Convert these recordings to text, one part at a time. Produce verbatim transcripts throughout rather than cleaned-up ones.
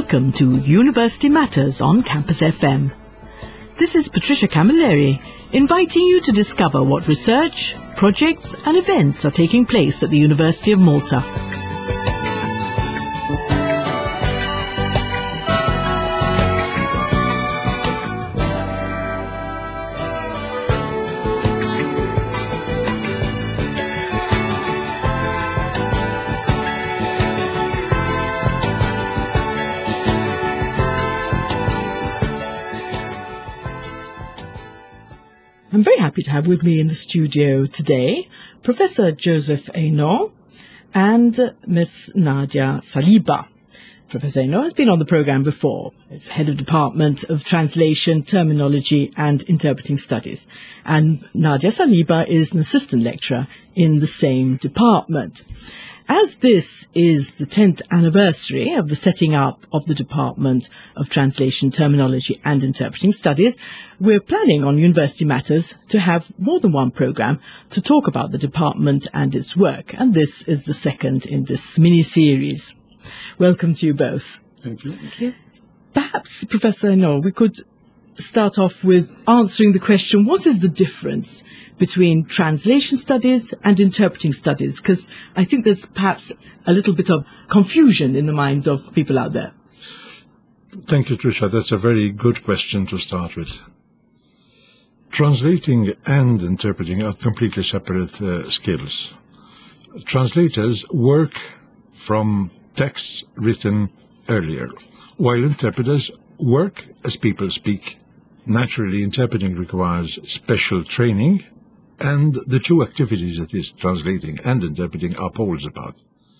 Welcome to University Matters on Campus F M. This is Patricia Camilleri, inviting you to discover what research, projects and events are taking place at the University of Malta. I'm very happy to have with me in the studio today Professor Joseph Aino and Miss Nadia Saliba. Professor Aino has been on the programme before. He's Head of Department of Translation, Terminology and Interpreting Studies. And Nadia Saliba is an assistant lecturer in the same department. As this is the tenth anniversary of the setting up of the Department of Translation, Terminology and Interpreting Studies, we're planning on University Matters to have more than one programme to talk about the department and its work, and this is the second in this mini-series. Welcome to you both. Thank you. Thank you. Perhaps, Professor Aino, we could start off with answering the question, what is the difference between translation studies and interpreting studies? Because I think there's perhaps a little bit of confusion in the minds of people out there. Thank you, Tricia. That's a very good question to start with. Translating and interpreting are completely separate uh, skills. Translators work from texts written earlier, while interpreters work as people speak. Naturally, interpreting requires special training, and the two activities, that is, translating and interpreting, are poles apart.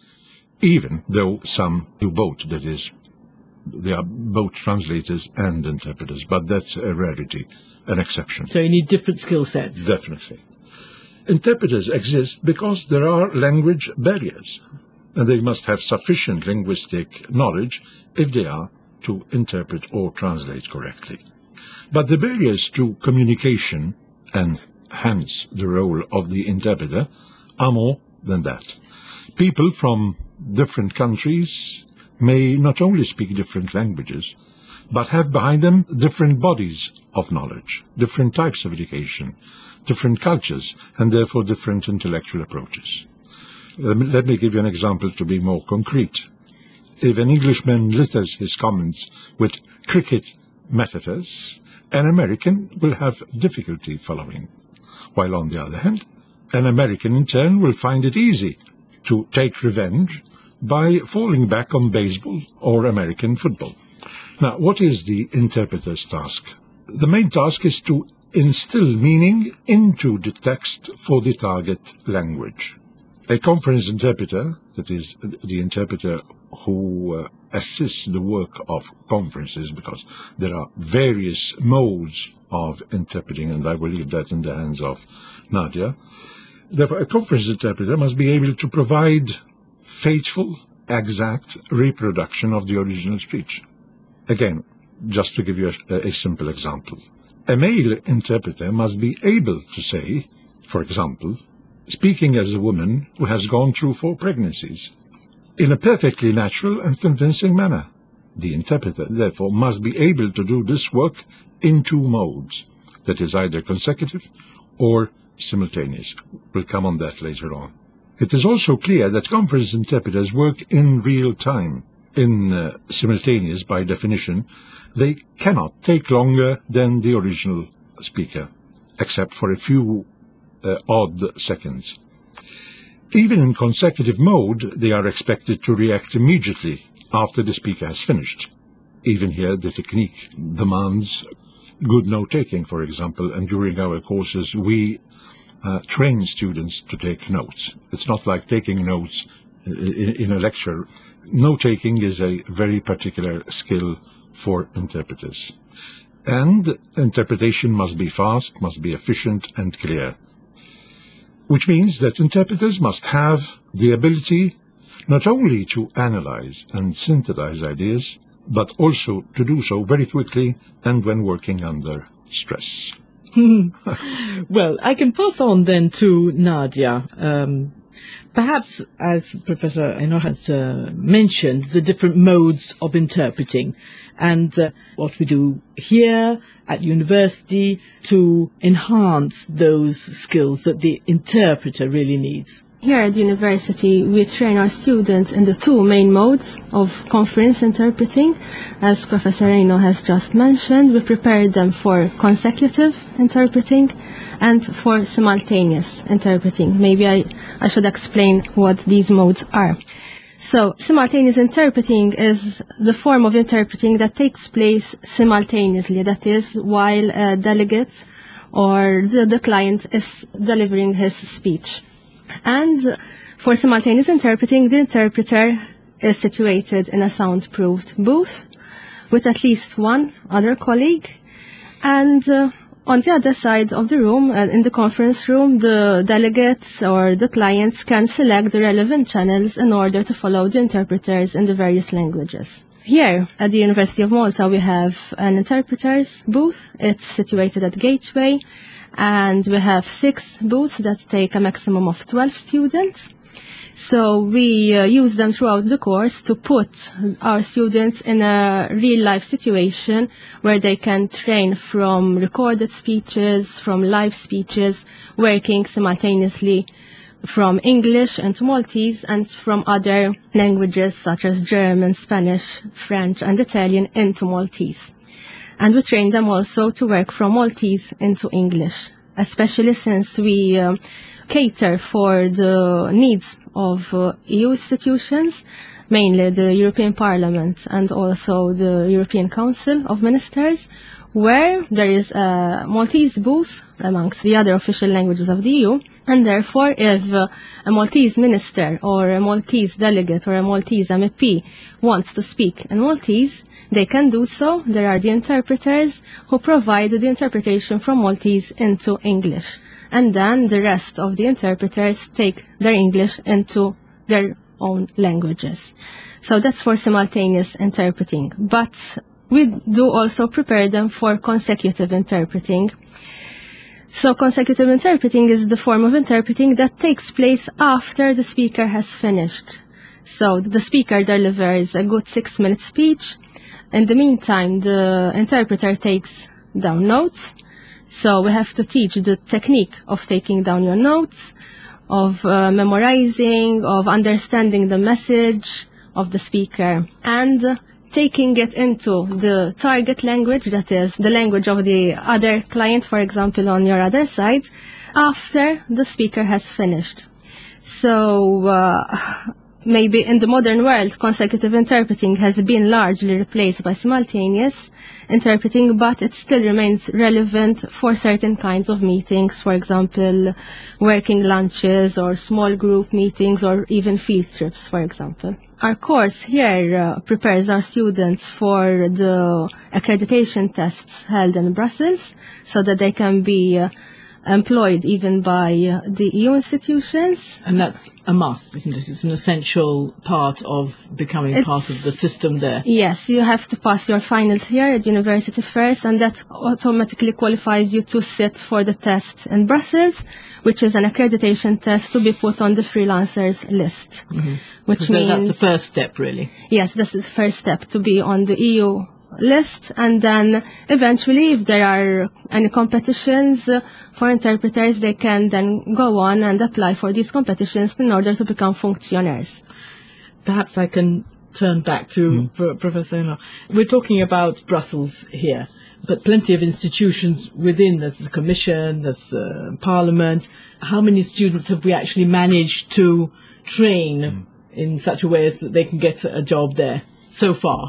Even though some do both, that is, they are both translators and interpreters, but that's a rarity, an exception. So you need different skill sets. Definitely. Interpreters exist because there are language barriers, and they must have sufficient linguistic knowledge if they are to interpret or translate correctly. But the barriers to communication, and hence the role of the interpreter, are more than that. People from different countries may not only speak different languages, but have behind them different bodies of knowledge, different types of education, different cultures, and therefore different intellectual approaches. Let me, let me give you an example to be more concrete. If an Englishman litters his comments with cricket metaphors, an American will have difficulty following, while on the other hand, an American in turn will find it easy to take revenge by falling back on baseball or American football. Now, what is the interpreter's task? The main task is to instill meaning into the text for the target language. A conference interpreter, that is, the interpreter who uh, assists the work of conferences, because there are various modes of interpreting, and I will leave that in the hands of Nadia. Therefore, a conference interpreter must be able to provide faithful, exact reproduction of the original speech. Again, just to give you a, a simple example. A male interpreter must be able to say, for example, speaking as a woman who has gone through four pregnancies, in a perfectly natural and convincing manner. The interpreter, therefore, must be able to do this work in two modes, that is, either consecutive or simultaneous. We'll come on that later on. It is also clear that conference interpreters work in real time. In uh, simultaneous, by definition, they cannot take longer than the original speaker, except for a few uh, odd seconds. Even in consecutive mode, they are expected to react immediately after the speaker has finished. Even here, the technique demands good note-taking, for example, and during our courses, we uh, train students to take notes. It's not like taking notes in, in a lecture. Note-taking is a very particular skill for interpreters. And interpretation must be fast, must be efficient and clear, which means that interpreters must have the ability not only to analyze and synthesize ideas, but also to do so very quickly and when working under stress. Well, I can pass on then to Nadia. Um, Perhaps, as Professor Hainaut has uh, mentioned, the different modes of interpreting and uh, what we do here at university to enhance those skills that the interpreter really needs. Here at university, we train our students in the two main modes of conference interpreting. As Professor Hainaut has just mentioned, we prepare them for consecutive interpreting and for simultaneous interpreting. Maybe I, I should explain what these modes are. So, simultaneous interpreting is the form of interpreting that takes place simultaneously, that is, while a delegate or the, the client is delivering his speech. And for simultaneous interpreting, the interpreter is situated in a soundproofed booth with at least one other colleague, and uh, on the other side of the room, uh, in the conference room, the delegates or the clients can select the relevant channels in order to follow the interpreters in the various languages. Here at the University of Malta, we have an interpreter's booth. It's situated at Gateway, and we have six booths that take a maximum of twelve students. So we uh, use them throughout the course to put our students in a real-life situation where they can train from recorded speeches, from live speeches, working simultaneously from English into Maltese and from other languages such as German, Spanish, French and Italian into Maltese. And we train them also to work from Maltese into English, especially since we uh, cater for the needs of uh, E U institutions, mainly the European Parliament and also the European Council of Ministers, where there is a Maltese booth amongst the other official languages of the E U, and therefore if uh, a Maltese minister or a Maltese delegate or a Maltese M P wants to speak in Maltese, they can do so. There are the interpreters who provide the interpretation from Maltese into English. And then the rest of the interpreters take their English into their own languages. So that's for simultaneous interpreting. But we do also prepare them for consecutive interpreting. So consecutive interpreting is the form of interpreting that takes place after the speaker has finished. So the speaker delivers a good six-minute speech. In the meantime, the interpreter takes down notes. So we have to teach the technique of taking down your notes, of uh, memorizing, of understanding the message of the speaker, and uh, taking it into the target language, that is the language of the other client, for example, on your other side, after the speaker has finished. So uh, maybe in the modern world, consecutive interpreting has been largely replaced by simultaneous interpreting, but it still remains relevant for certain kinds of meetings, for example, working lunches or small group meetings or even field trips, for example. Our course here uh, prepares our students for the accreditation tests held in Brussels so that they can be uh, employed even by uh, the E U institutions. And that's a must, isn't it? It's an essential part of becoming It's, part of the system there. Yes, you have to pass your finals here at university first, and that automatically qualifies you to sit for the test in Brussels, which is an accreditation test to be put on the freelancers list. Mm-hmm. Which so means that's the first step, really. Yes, that's the first step, to be on the E U list, and then eventually if there are any competitions uh, for interpreters, they can then go on and apply for these competitions in order to become functionaries. Perhaps I can turn back to mm. Pro- Professor Hainaut. We're talking about Brussels here, but plenty of institutions within. There's the Commission, there's uh, Parliament. How many students have we actually managed to train mm. in such a way as that they can get a job there so far?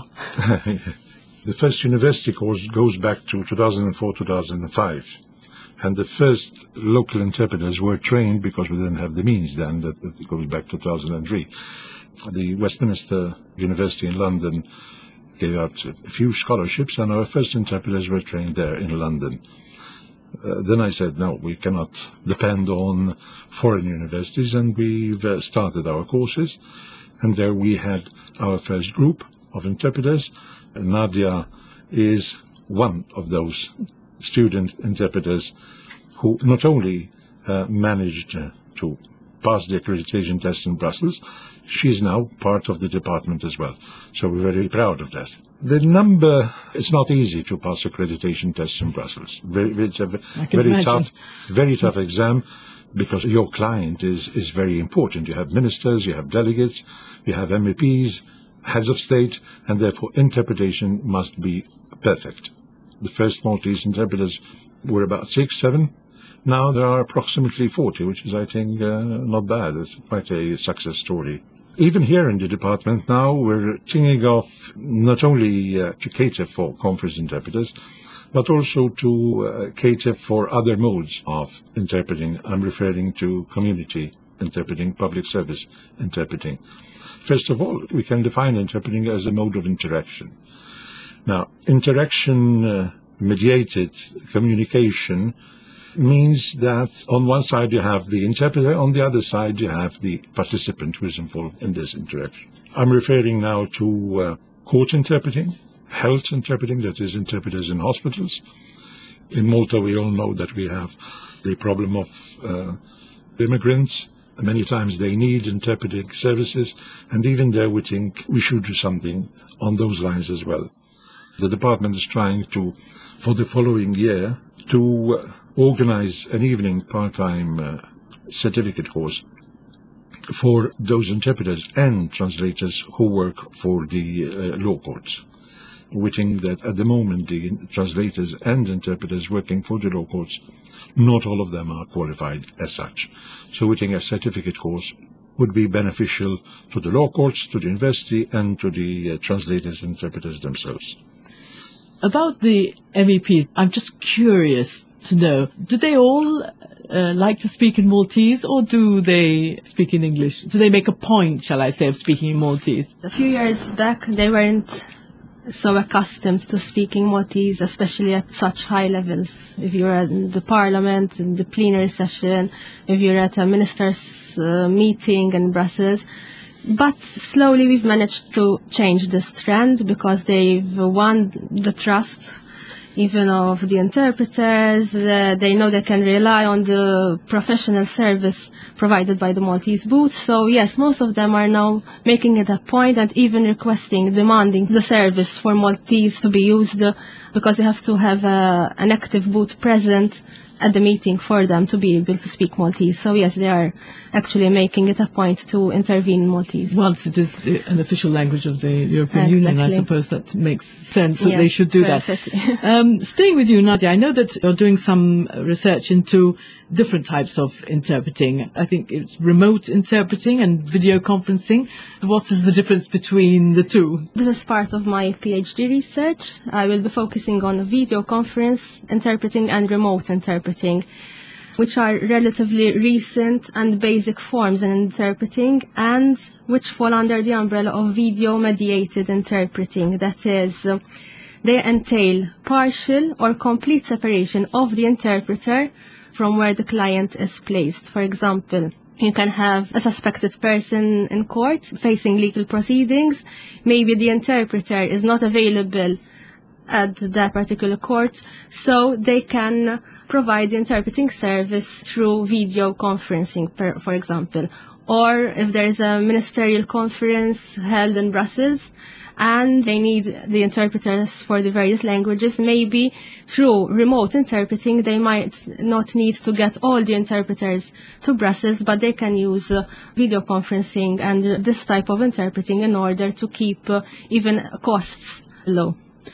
The first university course goes back to two thousand four to two thousand five. And the first local interpreters were trained, because we didn't have the means then, that, that it goes back to two thousand three. The Westminster University in London gave out a few scholarships, and our first interpreters were trained there in London. Uh, then I said, no, we cannot depend on foreign universities, and we've uh, started our courses. And there we had our first group of interpreters. Nadia is one of those student interpreters who not only uh, managed uh, to passed the accreditation test in Brussels. She is now part of the department as well. So we're very proud of that. The number, it's not easy to pass accreditation tests in Brussels. Very, it's a very imagine. tough, very tough exam, because your client is, is very important. You have ministers, you have delegates, you have M E Ps, heads of state, and therefore interpretation must be perfect. The first Maltese interpreters were about six, seven. Now there are approximately forty, which is, I think, uh, not bad. It's quite a success story. Even here in the department now, we're thinking of not only uh, to cater for conference interpreters, but also to uh, cater for other modes of interpreting. I'm referring to community interpreting, public service interpreting. First of all, we can define interpreting as a mode of interaction. Now, interaction-mediated uh, communication means that on one side you have the interpreter, on the other side you have the participant who is involved in this interaction. I'm referring now to uh, court interpreting, health interpreting, that is interpreters in hospitals. In Malta we all know that we have the problem of uh, immigrants. Many times they need interpreting services, and even there we think we should do something on those lines as well. The department is trying to, for the following year, to uh, organize an evening part-time uh, certificate course for those interpreters and translators who work for the uh, law courts. We think that at the moment the translators and interpreters working for the law courts, not all of them are qualified as such. So we think a certificate course would be beneficial to the law courts, to the university, and to the uh, translators and interpreters themselves. About the M E Ps, I'm just curious to know, do they all uh, like to speak in Maltese, or do they speak in English? Do they make a point, shall I say, of speaking in Maltese? A few years back, they weren't so accustomed to speaking Maltese, especially at such high levels. If you're at the parliament, in the plenary session, if you're at a minister's uh, meeting in Brussels. But slowly we've managed to change this trend, because they've won the trust even of the interpreters. Uh, they know they can rely on the professional service provided by the Maltese booth. So yes, most of them are now making it a point and even requesting, demanding the service for Maltese to be used, uh, because you have to have uh, an active booth present at the meeting for them to be able to speak Maltese. So yes, they are actually making it a point to intervene in Maltese. Once it is the, an official language of the European Exactly. Union, I suppose that makes sense that Yes, they should do perfectly. that. Um, staying with you, Nadia, I know that you're doing some research into different types of interpreting. I think it's remote interpreting and video conferencing. What is the difference between the two? This is part of my PhD research. I will be focusing on video conference interpreting and remote interpreting, which are relatively recent and basic forms in interpreting, and which fall under the umbrella of video-mediated interpreting. That is, uh, they entail partial or complete separation of the interpreter from where the client is placed. For example, you can have a suspected person in court facing legal proceedings. Maybe the interpreter is not available at that particular court, so they can provide the interpreting service through video conferencing, per, for example. Or if there is a ministerial conference held in Brussels and they need the interpreters for the various languages, maybe through remote interpreting they might not need to get all the interpreters to Brussels, but they can use uh, video conferencing and this type of interpreting in order to keep uh, even costs low.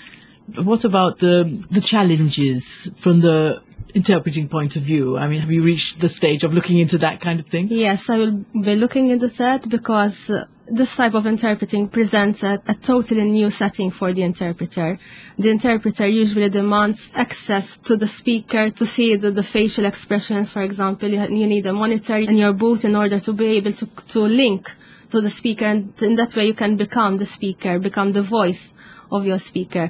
What about the the challenges from the interpreting point of view? I mean, have you reached the stage of looking into that kind of thing? Yes, I will be looking into that, because uh, this type of interpreting presents a, a totally new setting for the interpreter. The interpreter usually demands access to the speaker to see the, the facial expressions. For example, you, you need a monitor in your booth in order to be able to, to link to the speaker, and in that way you can become the speaker, become the voice of your speaker.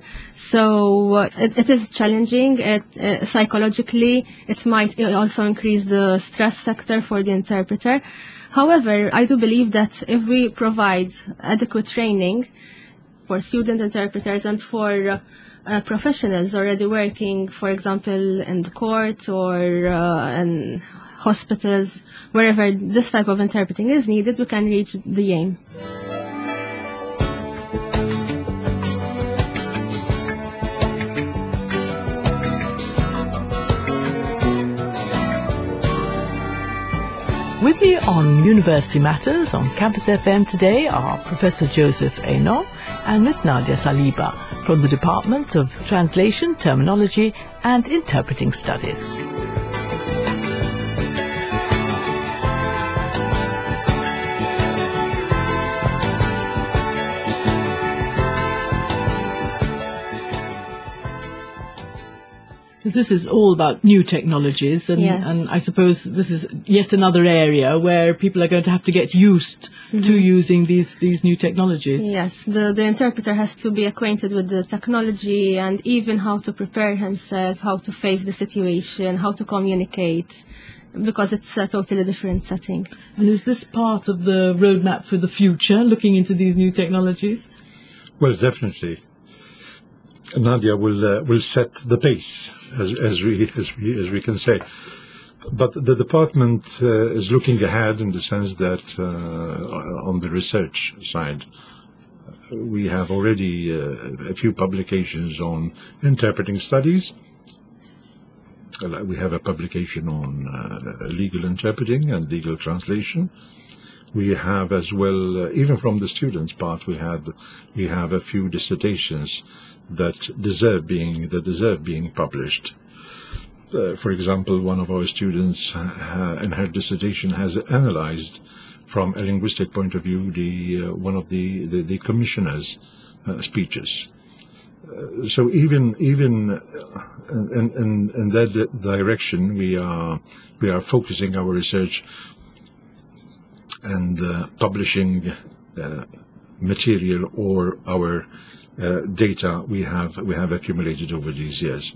So uh, it, it is challenging. It, uh, psychologically, it might also increase the stress factor for the interpreter. However, I do believe that if we provide adequate training for student interpreters and for uh, uh, professionals already working, for example, in the court or uh, in hospitals, wherever this type of interpreting is needed, we can reach the aim. With me on University Matters on Campus F M today are Professor Joseph Aino and Miss Nadia Saliba from the Department of Translation, Terminology and Interpreting Studies. This is all about new technologies, and, yes. and I suppose this is yet another area where people are going to have to get used mm-hmm. to using these, these new technologies. Yes, the, the interpreter has to be acquainted with the technology and even how to prepare himself, how to face the situation, how to communicate, because it's a totally different setting. And is this part of the roadmap for the future, looking into these new technologies? Well, definitely. Nadia will uh, will set the pace, as, as we as we as we can say. But the department uh, is looking ahead in the sense that uh, on the research side, we have already uh, a few publications on interpreting studies. We have a publication on uh, legal interpreting and legal translation. We have as well, uh, even from the students' part, we had we have a few dissertations that deserve being that deserve being published. Uh, for example, one of our students uh, in her dissertation has analyzed, from a linguistic point of view, the uh, one of the the, the commissioner's uh, speeches. Uh, so even even uh, in, in in that direction, we are we are focusing our research and uh, publishing uh, material or our uh, data we have we have accumulated over these years.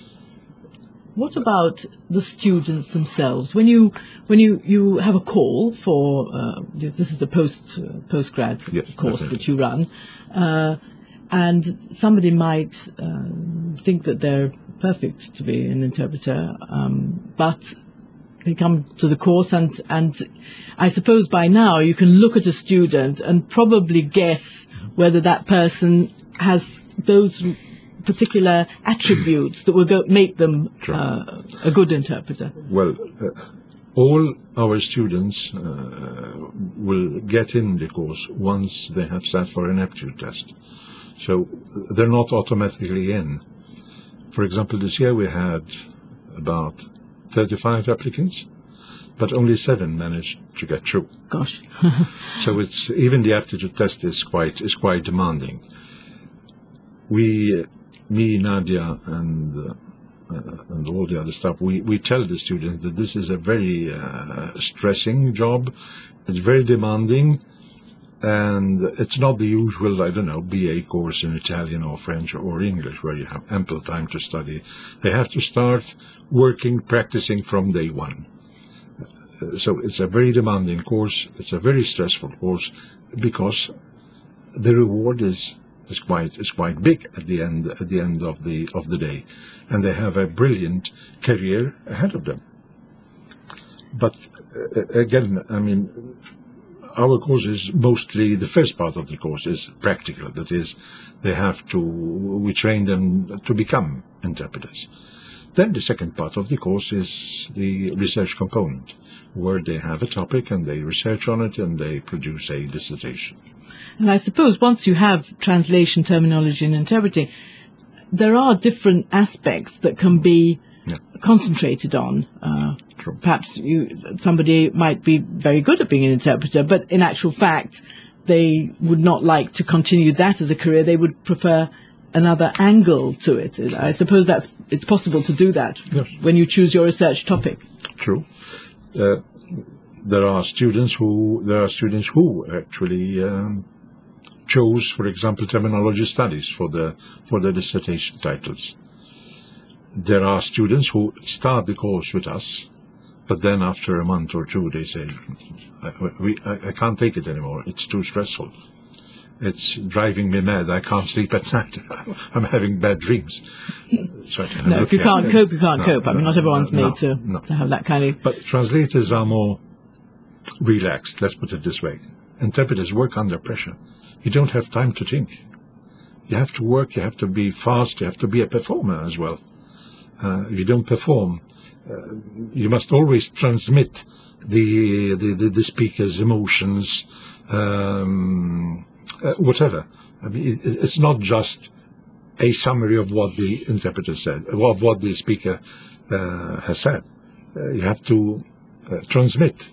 What about the students themselves? When you when you, you have a call for uh, this, this is the post uh, postgrad yeah, course definitely. that you run, uh, and somebody might uh, think that they're perfect to be an interpreter, um, but they come to the course and and I suppose by now you can look at a student and probably guess whether that person has those particular attributes that will go make them Sure. uh, a good interpreter. Well, uh, all our students uh, will get in the course once they have sat for an aptitude test. So they're not automatically in. For example, this year we had about thirty-five applicants, but only seven managed to get through. Gosh. So it's even the aptitude test is quite is quite demanding. We, me, Nadia, and uh, uh, and all the other stuff, we, we tell the students that this is a very uh, stressing job. It's very demanding, and it's not the usual, I don't know, B A course in Italian or French or English where you have ample time to study. They have to start working, practicing from day one. Uh, so it's a very demanding course. It's a very stressful course because the reward is is quite is quite big at the end at the end of the of the day, and they have a brilliant career ahead of them. But uh, again, I mean, our course is mostly, the first part of the course is practical. That is, they have to we train them to become interpreters. Then the second part of the course is the research component, where they have a topic and they research on it and they produce a dissertation. And I suppose once you have translation, terminology and interpreting, there are different aspects that can be Yeah. concentrated on. Uh, True. perhaps you, somebody might be very good at being an interpreter, but in actual fact, they would not like to continue that as a career. They would prefer another angle to it. I suppose that's it's possible to do that Yes. when you choose your research topic. True. Uh, there are students who there are students who actually um, chose, for example, terminology studies for the for their dissertation titles. There are students who start the course with us, but then after a month or two they say, I, we, I, I can't take it anymore, it's too stressful. it's driving me mad. I can't sleep at night. I'm having bad dreams. So, no, if you can't cope, you can't no, cope. I mean, no, not everyone's no, made to, no. to have that kind of... But translators are more relaxed, let's put it this way. Interpreters work under pressure. You don't have time to think. You have to work, you have to be fast, you have to be a performer as well. Uh, if you don't perform, uh, you must always transmit the, the, the, the speaker's emotions, um, uh, whatever. I mean, it, it's not just a summary of what the interpreter said, of what the speaker uh, has said. Uh, you have to uh, transmit,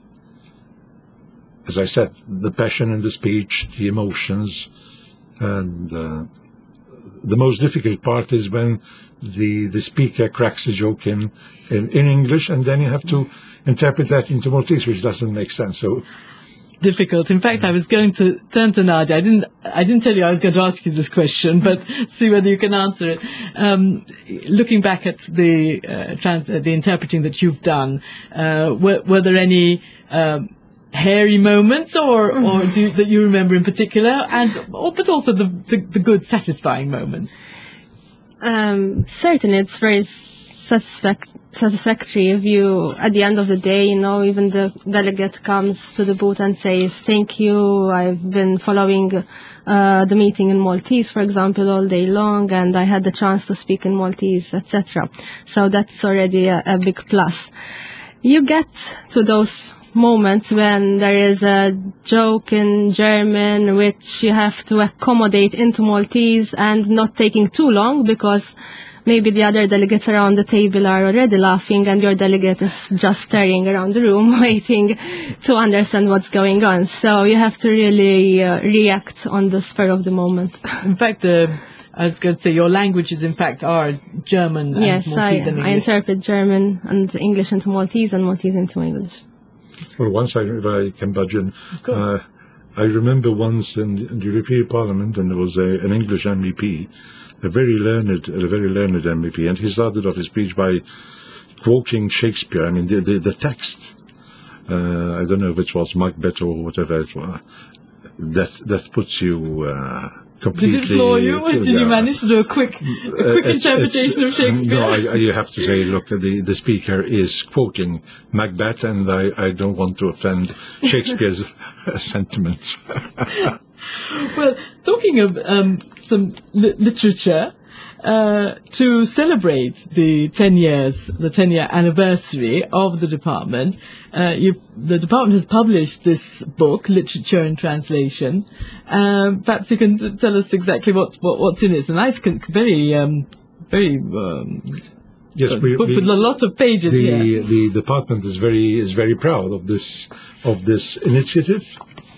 as I said, the passion in the speech, the emotions, and uh, the most difficult part is when the, the speaker cracks a joke in, in, in English, and then you have to interpret that into Maltese, which doesn't make sense. So difficult. In fact, I was going to turn to Nadia. I didn't. I didn't tell you I was going to ask you this question, but see whether you can answer it. Um, looking back at the uh, trans, uh, the interpreting that you've done, uh, were, were there any um, hairy moments, or or do you, that you remember in particular, and or, but also the, the the good, satisfying moments? Um, certainly, it's very satisfac- satisfactory if you, at the end of the day, you know, even the delegate comes to the booth and says, thank you, I've been following uh, the meeting in Maltese, for example, all day long, and I had the chance to speak in Maltese, et cetera. So that's already a, a big plus. You get to those moments when there is a joke in German which you have to accommodate into Maltese and not taking too long, because maybe the other delegates around the table are already laughing and your delegate is just staring around the room waiting to understand what's going on. So you have to really uh, react on the spur of the moment. In fact, the, I was going to say, your languages, in fact, are German and yes, Maltese I, and English. I interpret German and English into Maltese and Maltese into English. Well, once I, if I can budge in, uh, I remember once in, in the European Parliament, and there was a, an English M E P, a very learned, a very learned M E P, and he started off his speech by quoting Shakespeare. I mean, the the, the text. Uh, I don't know if it was Macbeth or whatever it was. That that puts you uh, completely. Did it floor you? Did yeah. you manage to do a quick, a quick Uh, it's- interpretation it's- of Shakespeare? No, I, I, you have to say, look, the, the speaker is quoting Macbeth, and I, I don't want to offend Shakespeare's sentiments. Well, talking of um, some li- literature, uh, to celebrate the ten years, the ten year anniversary of the department, uh, you, the department has published this book, Literature in Translation. Um, perhaps you can t- tell us exactly what, what what's in it. It's a nice, con- very, um, very um, Yes, book we, we, with a lot of pages the here. the department is very is very proud of this of this initiative,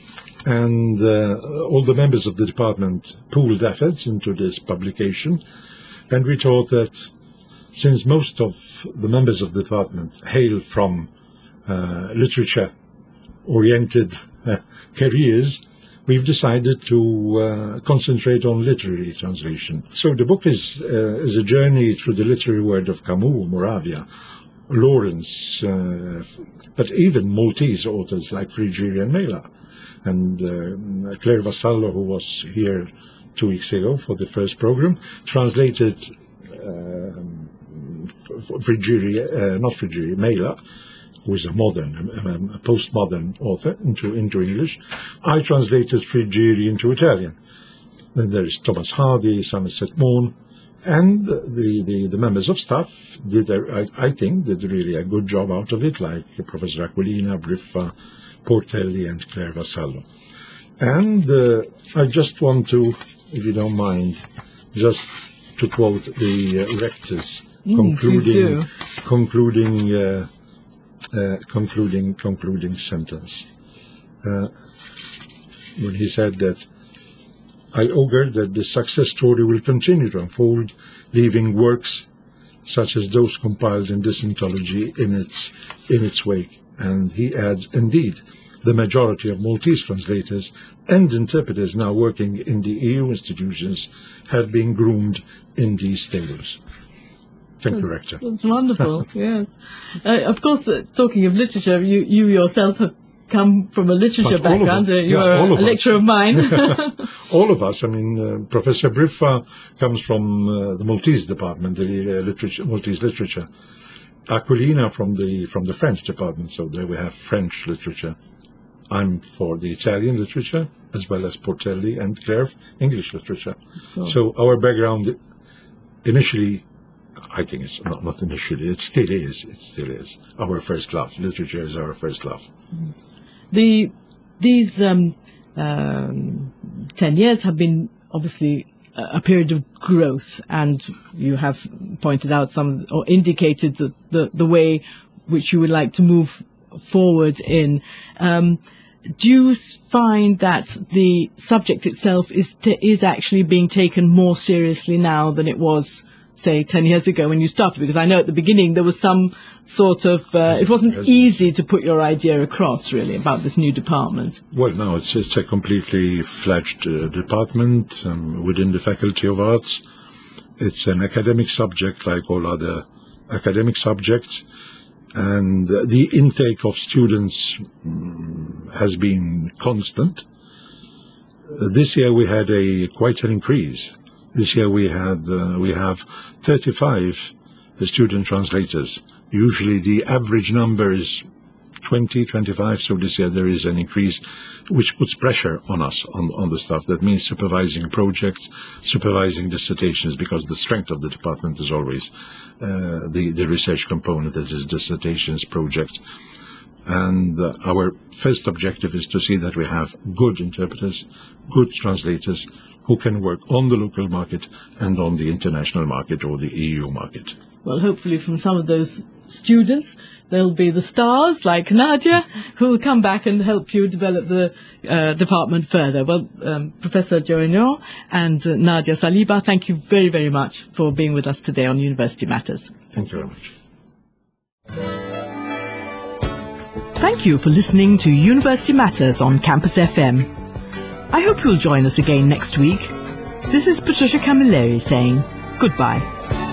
and uh, all the members of the department pooled efforts into this publication, and we thought that since most of the members of the department hail from uh, literature oriented uh, careers, we've decided to uh, concentrate on literary translation. So the book is uh, is a journey through the literary world of Camus, Moravia, Lawrence, uh, but even Maltese authors like Frigieri and Mela. And uh, Claire Vassallo, who was here two weeks ago for the first program, translated uh, Frigieri, uh, not Frigieri, Mela, who is a modern, a, a postmodern author, into, into English. I translated Frigieri into Italian. Then there is Thomas Hardy, Somerset Maugham, and the, the, the members of staff did, a, I, I think, did really a good job out of it, like Professor Aquilina, Briffa, Portelli, and Claire Vassallo. And uh, I just want to, if you don't mind, just to quote the uh, rector's Mm, concluding, please do. concluding, uh, uh, concluding, concluding sentence. Uh, when he said that, I augur that the success story will continue to unfold, leaving works such as those compiled in this anthology in its in its wake. And he adds, indeed, the majority of Maltese translators and interpreters now working in the E U institutions have been groomed in these stables. Thank you, Rector. That's wonderful, yes. Uh, of course, uh, talking of literature, you, you yourself have come from a literature But all of background. us- Uh, you yeah, are all a, of a us. lecturer of mine. All of us, I mean, uh, Professor Briffa comes from uh, the Maltese department, the uh, literature, Maltese literature. Aquilina from the from the French department, so there we have French literature. I'm for the Italian literature, as well as Portelli and Claire, English literature. So our background initially, I think it's not, not initially, it still is, it still is. Our first love. Literature is our first love. The these um, um, ten years have been obviously a, a period of growth, and you have pointed out some or indicated the, the, the way which you would like to move forward in. Um, do you s- find that the subject itself is t- is actually being taken more seriously now than it was, say, ten years ago when you started? Because I know at the beginning there was some sort of, uh, it wasn't Yes. easy to put your idea across, really, about this new department. Well, no, it's, it's a completely fledged uh, department um, within the Faculty of Arts. It's an academic subject like all other academic subjects, and uh, the intake of students um, has been constant. Uh, this year we had a quite an increase. This year we had uh, we have thirty-five student translators. Usually the average number is twenty, twenty-five, so this year there is an increase, which puts pressure on us, on, on the staff. That means supervising projects, supervising dissertations, because the strength of the department is always uh, the, the research component, that is dissertations, project. And uh, our first objective is to see that we have good interpreters, good translators, who can work on the local market and on the international market or the E U market. Well, hopefully from some of those students, there'll be the stars like Nadia, who will come back and help you develop the uh, department further. Well, um, Professor Joignan and uh, Nadia Saliba, thank you very, very much for being with us today on University Matters. Thank you very much. Thank you for listening to University Matters on Campus F M. I hope you'll join us again next week. This is Patricia Camilleri saying goodbye.